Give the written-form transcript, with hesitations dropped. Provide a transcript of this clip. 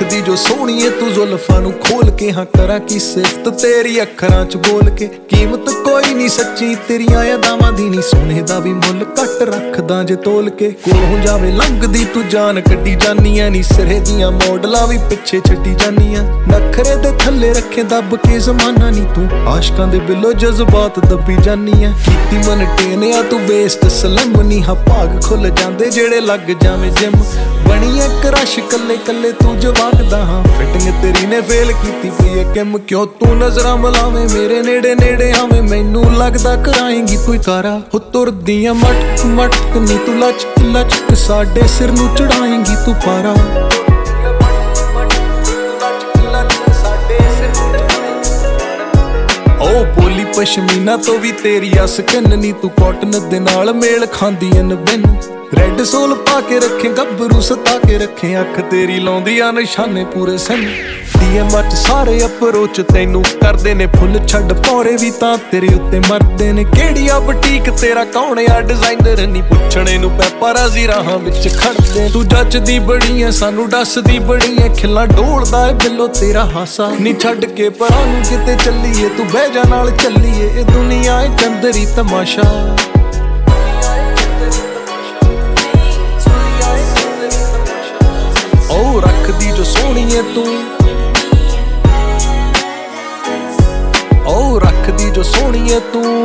रखदी जो सोहणीए तू जुल्फां नू खोल के। हाँ करा की सिफत तेरी अखरां च बोल के। कीमत कोई नहीं सच्ची तेरियां अदावां दी नी, सोने दा भी मुल घट रखदा जे तोल के। कोलों जावे लंघदी तू जान कड्डी जानी ऐ नी, सिरे दियां मॉडलां भी पिछे छड्डी जानी ऐ। नखरे दे थल्ले रखे दब के जमाना नी, तू आशकां दे बिलो जज्बात दबी जानी ऐ। कीती मन टेनिया तू वेस्ट सलम नी, हाँ भाग खुल जांदे जेड़े लग जावे जिम। बनी ऐ क्रश कल्ले कल्ले तू जवाकदा, हाँ फिटिंग तेरी ने फेल कीती पई ऐ किम। क्यों तू नजरां मिलावे मेरे नेड़े नेड़े आवे, मैनू लगदा कराएंगी कोई कारा। हो तुरदियां मटक मटक नी तू लचक लचक, साडे सिर नू चढ़ाएंगी तू पारा। ओ बोली पशमीना तो भी तेरी स्किन नी, तू कॉटन दे नाल मेल खांदी इन बिन। रेड सोल पा के रखे गब्बरू सता के रखे, अख तेरी लाउंदियां निशाने पूरे सन। डीएम च सारे अप्रोच तैनू करदे ने फुल, छड्ड पौरे भी तां तेरे उत्ते मरदे ने। केड़ी आ बुटीक तेरा कौन आ डिजाइनर नी, पुछणे नू पैपाराज़ी राहां विच खड़दे। तू जचदी बड़ी ऐ सानू डसदी बड़ी ऐ, खिल्ला डोलदा ऐ बिलो तेरा हासा। नी छड्ड के परां नू किते चलीए, तू बह जा नाल चलीए, ए दुनिया ऐ चंदरी तमाशा। ओ रखदी जो सोहणीए तू, ओ रखदी जो सोहणीए तू।